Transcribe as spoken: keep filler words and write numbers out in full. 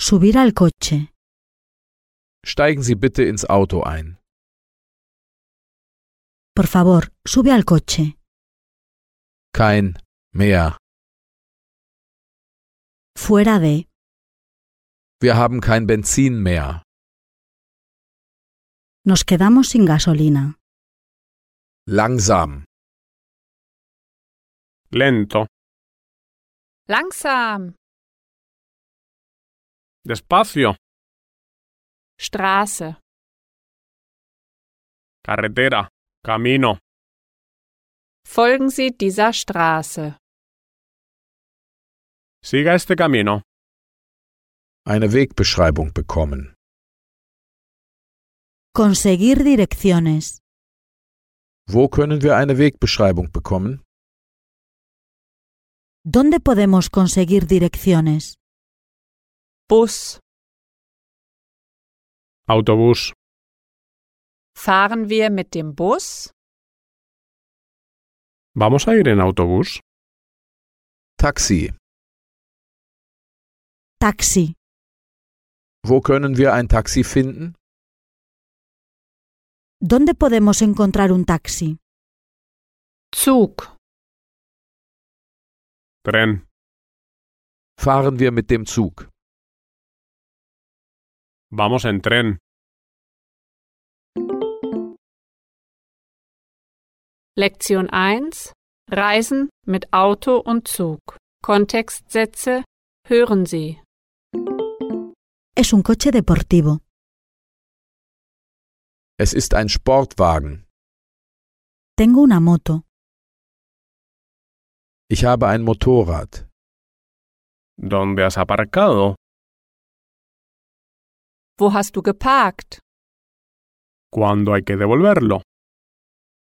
Subir al coche. Steigen Sie bitte ins Auto ein. Por favor, sube al coche. Kein mehr. Fuera de. Wir haben kein Benzin mehr. Nos quedamos sin gasolina. Langsam. Lento. Langsam. Despacio. Straße. Carretera. Camino. Folgen Sie dieser Straße. Siga este camino. Eine Wegbeschreibung bekommen. Conseguir direcciones. Wo können wir eine Wegbeschreibung bekommen? ¿Dónde podemos conseguir direcciones? Bus. Autobús. Fahren wir mit dem Bus? ¿Vamos a ir en autobús? Taxi. Taxi. Wo können wir ein Taxi finden? ¿Dónde podemos encontrar un taxi? Zug. Tren. Fahren wir mit dem Zug. Vamos en tren. Lektion eins. Reisen mit Auto und Zug. Kontextsätze. Hören Sie. Es un coche deportivo. Es ist ein Sportwagen. Tengo una moto. Ich habe ein Motorrad. ¿Dónde has aparcado? Wo hast du geparkt? ¿Cuándo hay que devolverlo?